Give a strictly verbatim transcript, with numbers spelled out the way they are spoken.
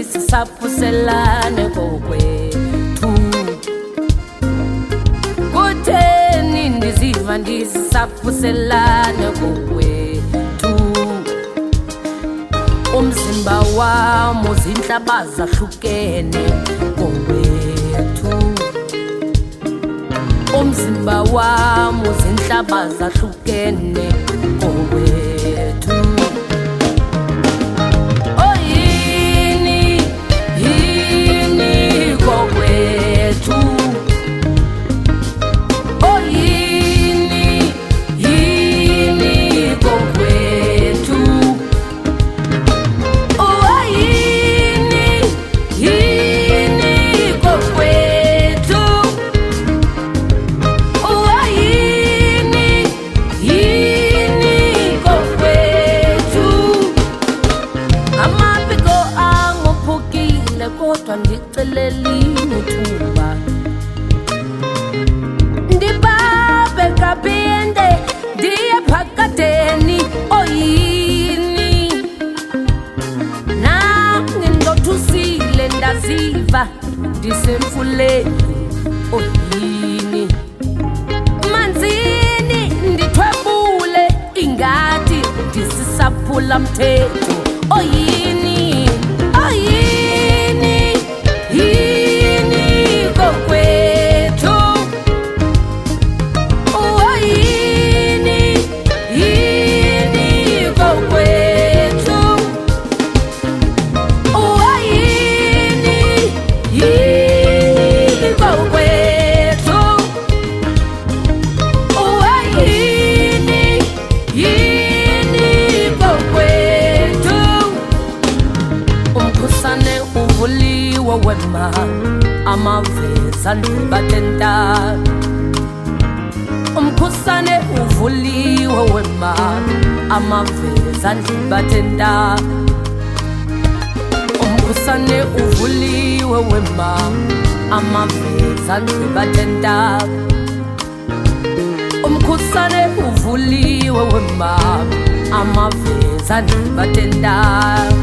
ndisisaphuselane kokwethu. Kutheni ndiziva ndisisaphuselane kokwethu? Umzimba wam uzintlaba zahlukene kokwethu. Umzimba wam uzintlaba zahlukene kokwethu. Oh yini, yini kokwethu. Oh yini, yini kokwethu. Oh yini, yini kokwethu. Oh yini, yini kokwethu. Amabiko angophukile kodwa ndicelelini thuba. Ndibabe kaphinde ndiye phakadeni. Oh yini, nami ndothusile ndaziva ndisemfuleni. Oh yini, manzini ndithwebule ingathi ndisisaphula mthetho. Oh yini, oh yini, yini kokwethu. Oh yini, yini kokwethu. Oh yini, yini kokwethu. Oh yini, yini kokwethu. Umkhusane uvuliwe wema, amaveza ndibatenta. Umkhusane uvuliwe wema, amaveza ndibatenta. Umkhusane uvuliwe wema, amaveza ndibatenta. Umkhusane uvuliwe wema, amaveza ndibatenta.